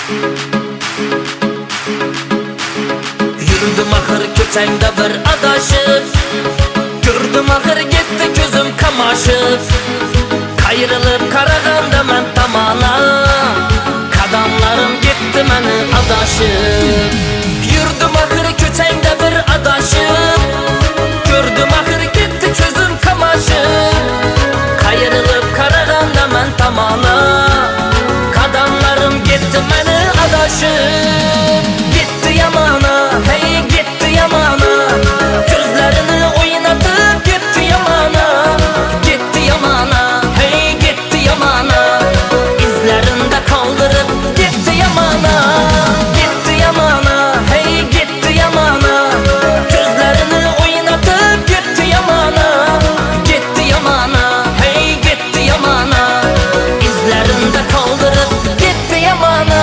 Yürüdüm ahır köçəngdə bir adaşıb, gördüm ahır getdi gözüm kamaşıb. Kayrılıb qarağanda mən tamana, qadamlarım getdi məni adaşıb. Yürüdüm ahır köçəngdə bir adaşıb, gördüm ahır getdi gözüm kamaşıb. Kayrılıb qarağanda mən tamana, qadamlarım getdi məni adaşıb. Getdi yamana, hey getdi yamana, gözlərini oynatıp getdi yamana. Getdi yamana, hey getdi yamana, izlərində kaldırıp getdi yamana. Getdi yamana, hey getdi yamana, gözlərini oynatıp getdi yamana. Getdi yamana, hey getdi yamana, izlərində kaldırıp getdi yamana.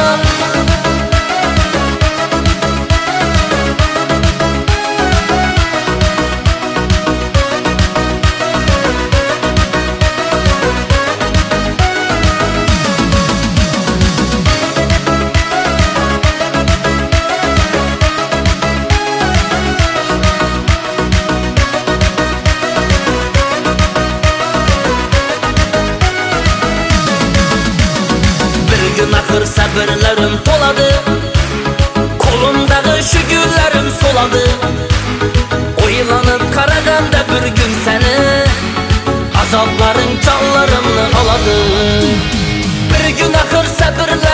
Gün axır səbirlərim doladı, kolumdağı şu güllərim soladı. Oylanıb qaraganda bir gün səni, azabların canlarımı aladı. Bir gün axır səbirlərim